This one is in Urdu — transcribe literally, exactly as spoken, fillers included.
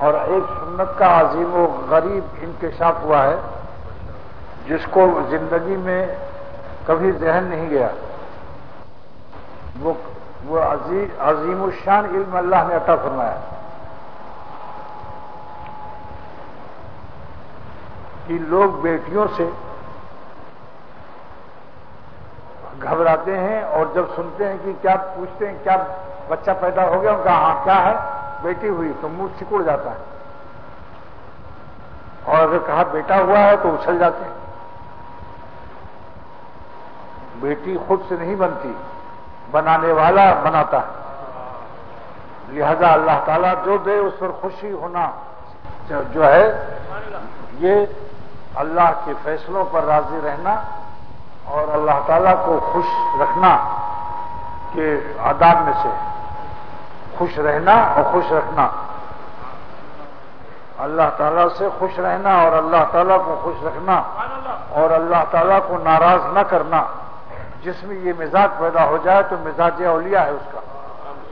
اور ایک سنت کا عظیم و غریب انکشاف ہوا ہے جس کو زندگی میں کبھی ذہن نہیں گیا. وہ وہ عظیم عظیم الشان علم اللہ نے عطا فرمایا کہ لوگ بیٹیوں سے گھبراتے ہیں اور جب سنتے ہیں کہ کیا پوچھتے ہیں کیا بچہ پیدا ہو گیا، ان کا ہاں کیا ہے، بیٹی ہوئی، تو منہ سکڑ جاتا ہے، اور اگر کہا بیٹا ہوا ہے تو اچھل جاتے ہیں. بیٹی خود سے نہیں بنتی، بنانے والا بناتا ہے. لہذا اللہ تعالیٰ جو دے اس پر خوشی ہونا جو ہے، یہ اللہ کے فیصلوں پر راضی رہنا اور اللہ تعالیٰ کو خوش رکھنا کے آداب میں سے خوش رہنا اور خوش رکھنا. اللہ تعالیٰ سے خوش رہنا اور اللہ تعالیٰ کو خوش رکھنا اور اللہ تعالیٰ کو ناراض نہ کرنا. جس میں یہ مزاج پیدا ہو جائے تو مزاج اولیاء ہے اس کا.